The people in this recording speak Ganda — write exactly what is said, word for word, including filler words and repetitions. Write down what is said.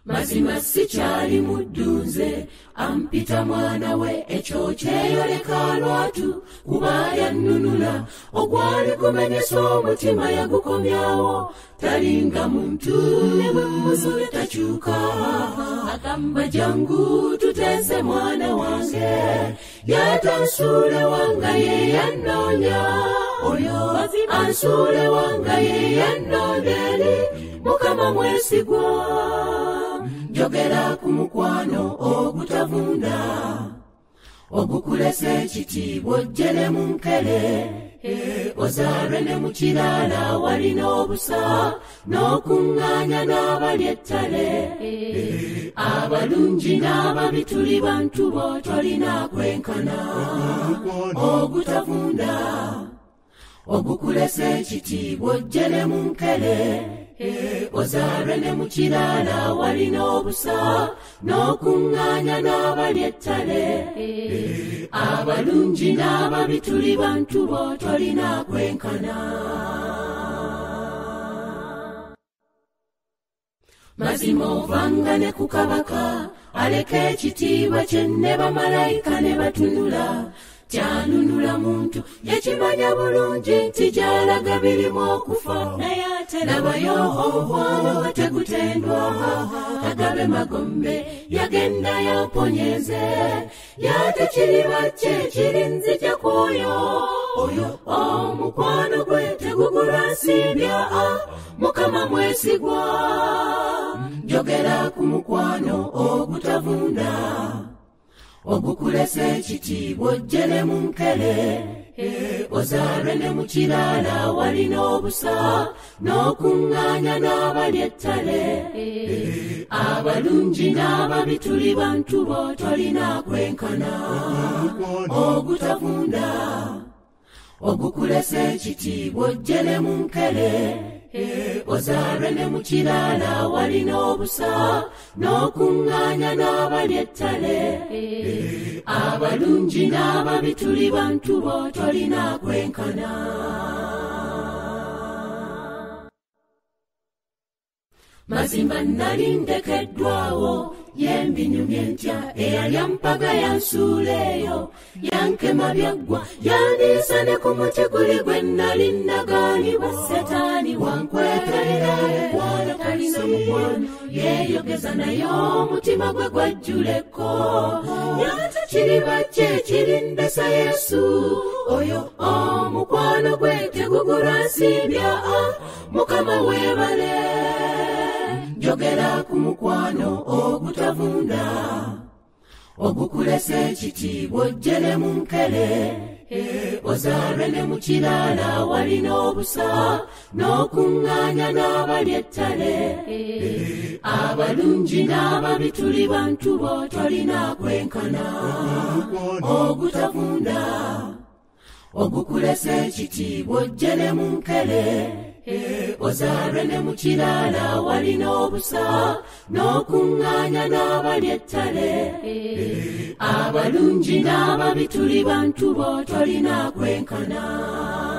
mazima sikyali mudduze ampita mwana we ekyo kyeyoleka lwatu kuba yannunula ogwali gumenyesa omutima yagukomyawo talinga muntu ne bwe musule takyuka agamba jangu tuteese mwana wange yatansuule wanga ye yannoonya oyo ansuule wanga ye yannooneri mukama mwesigwa njogera ku mukwano ogutavunda ogukulesa ekitiibwa ojjere mu nkere ozaalwe ne mu kiraala walina obusa n'okuŋŋaanya n'abali ettale abalungi n'ababi tuli bantu bo tolina kwenkana ogutavunda ogukulesa ekitiibwa ojjere mu nkere ozaalwe ne mu kiraala walina obusa n'okuŋŋaanya n'abali ettale abalungi n'ababi tuli bantu bo tolina kwenkana mazima ovanga ne ku kabaka aleka ekitiibwa kye ne bamalayika ne batunula kyanunula muntu yakimanya bulungi nti gy'alaga birimu okufa naye ate labayo omukwano nga tegutendwa agabe magombe yagenda yamponyeze yate kiriba kye kiri nzija kwoyo oyo omukwano gwe tegugulwa nsimbya mukama mwesigwa njogera ku mukwano ogutavunda ogukulesa ekitiibwa ojjere mu nkere ozaalwe ne mu kiraala walina obusa n'okuŋŋaanya n'abali ettale abalungi n'ababi tuli bantu bo tolina kwenkana ogutavunda ogukulesa ekitiibwa ojjere mu nkere ozaalwe ne mu kiraala walina obusa n'okuŋŋaanya n'abali ettale abalungi n'ababi tuli bantu bo tolina kwenkana mazima nali ndekeddwawo yembinyumye ntya eyalya mpaga yansuuleeyo yankema byaggwa yandiisa ne ku muti guli gwe nali nagaanibwa setaani wankwekerera mukwano talina mukwano yeeyogeza naye omutima gwe gwajjuleko yate kiriba kye kirindesa yesu oyo omukwano gwe tegugulwa nsimbya mukama weebale njogera ku mukwano ogutavunda ogukulesa ekitiibwa ojjere mu nkere ozaalwe ne mu kiraala walina obusa n'okuŋŋaanya n'abali ettale abalungi n'ababi tuli bantu bo tolina kwenkana ogutavunda ogukulesa ekitiibwa ojjere mu nkere ozaalwe ne mu kiraala walina obusa n'okuŋŋaanya n'abali ettale abalungi n'ababi tuli bantu bo tolina kwenkana